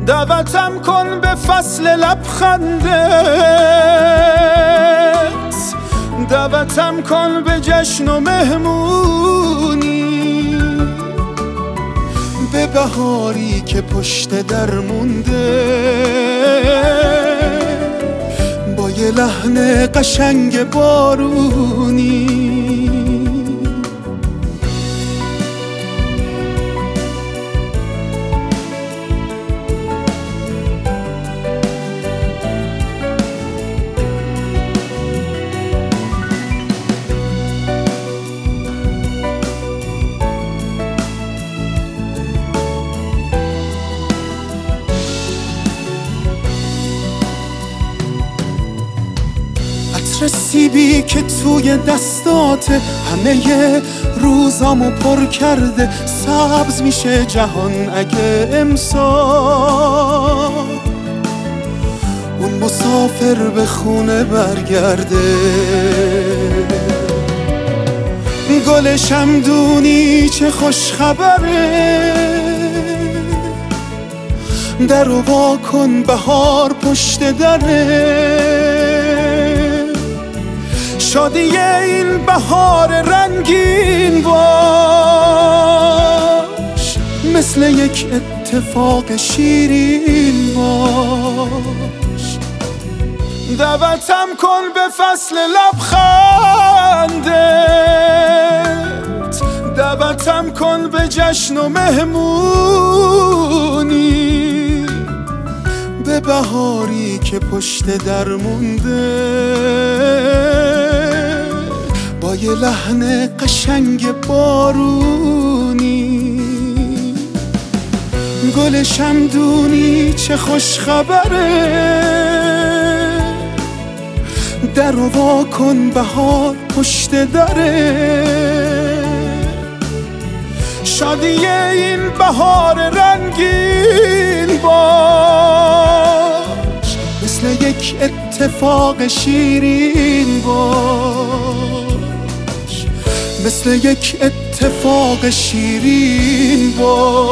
دعوتم کن به فصل لبخندت، دعوتم کن به جشن و مهمونی، به بهاری که پشت در مونده، با یه لحن قشنگ بارونی. سیبی که توی دستاته همه روزامو پر کرده، سبز میشه جهان اگه امسال اون مسافر به خونه برگرده. گل شمدونی چه خوش خبره، درو وا کن بهار پشت دره. شادی این بهار رنگین باش، مثل یک اتفاق شیرین باش. دعوتم کن به فصل لبخندت، دعوتم کن به جشن و مهمونی، به بهاری که پشت در مونده، با یه لحن قشنگ بارونی. گل شمدونی چه خوش خبره، درو وا کن بهار پشت دره. شادی این بهار رنگین باش، مثل یک اتفاق شیرین باش، مثل یک اتفاق شیرین باش.